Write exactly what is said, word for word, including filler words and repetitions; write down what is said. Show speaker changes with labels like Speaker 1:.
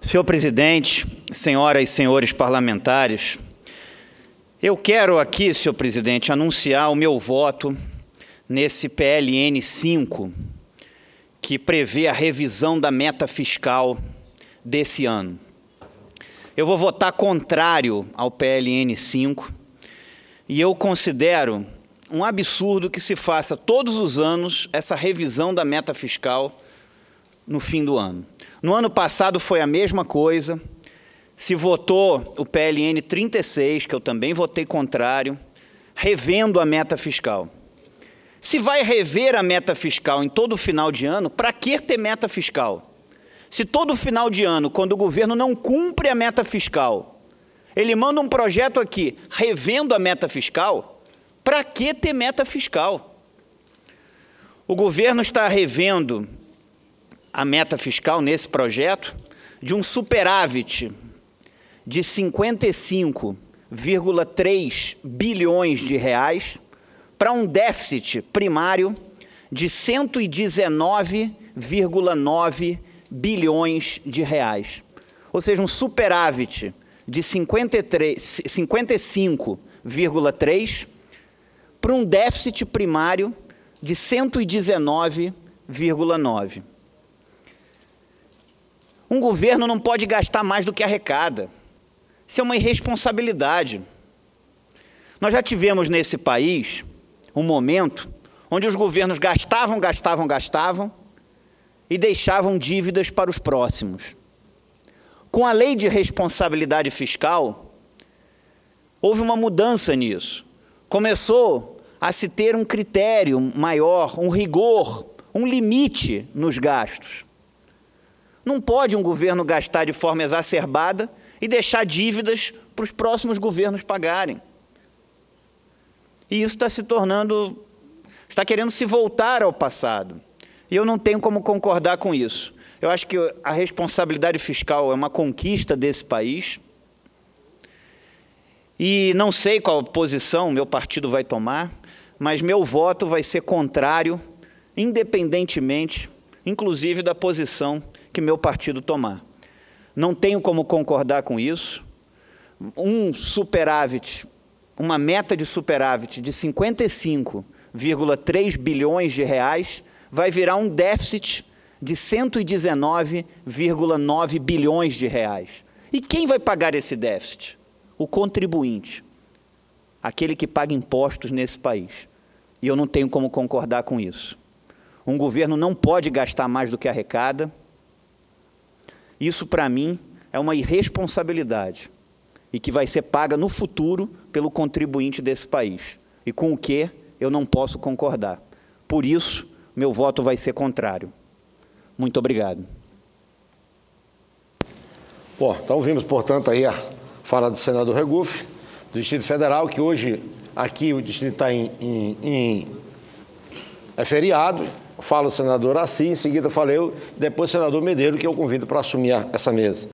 Speaker 1: Senhor presidente, senhoras e senhores parlamentares, eu quero aqui, senhor presidente, anunciar o meu voto nesse P L N cinco, que prevê a revisão da meta fiscal desse ano. Eu vou votar contrário ao P L N cinco e eu considero um absurdo que se faça todos os anos essa revisão da meta fiscal no fim do ano. No ano passado foi a mesma coisa, se votou o P L N trinta e seis, que eu também votei contrário, revendo a meta fiscal. Se vai rever a meta fiscal em todo final de ano, para que ter meta fiscal? Se todo final de ano, quando o governo não cumpre a meta fiscal, ele manda um projeto aqui revendo a meta fiscal, para que ter meta fiscal? O governo está revendo a meta fiscal nesse projeto de um superávit de cinquenta e cinco vírgula três bilhões de reais para um déficit primário de cento e dezenove vírgula nove bilhões de reais. Ou seja, um superávit de cinquenta e cinco vírgula três para um déficit primário de cento e dezenove vírgula nove. Um governo não pode gastar mais do que arrecada. Isso é uma irresponsabilidade. Nós já tivemos nesse país um momento onde os governos gastavam, gastavam, gastavam e deixavam dívidas para os próximos. Com a lei de responsabilidade fiscal, houve uma mudança nisso. Começou a se ter um critério maior, um rigor, um limite nos gastos. Não pode um governo gastar de forma exacerbada e deixar dívidas para os próximos governos pagarem. E isso está se tornando, está querendo se voltar ao passado. E eu não tenho como concordar com isso. Eu acho que a responsabilidade fiscal é uma conquista desse país. E não sei qual posição meu partido vai tomar, mas meu voto vai ser contrário, independentemente, inclusive, da posição que meu partido tomar. Não tenho como concordar com isso. Um superávit, uma meta de superávit de cinquenta e cinco vírgula três bilhões de reais vai virar um déficit de cento e dezenove vírgula nove bilhões de reais. E quem vai pagar esse déficit? O contribuinte, aquele que paga impostos nesse país. E eu não tenho como concordar com isso. Um governo não pode gastar mais do que arrecada. Isso, para mim, é uma irresponsabilidade e que vai ser paga no futuro pelo contribuinte desse país, e com o que eu não posso concordar. Por isso, meu voto vai ser contrário. Muito obrigado.
Speaker 2: Bom, então ouvimos, portanto, aí a fala do senador Regufe, do Distrito Federal, que hoje aqui o distrito está em, em, em é feriado. Fala o senador Assis, em seguida falei eu, depois o senador Medeiros, que eu convido para assumir essa mesa.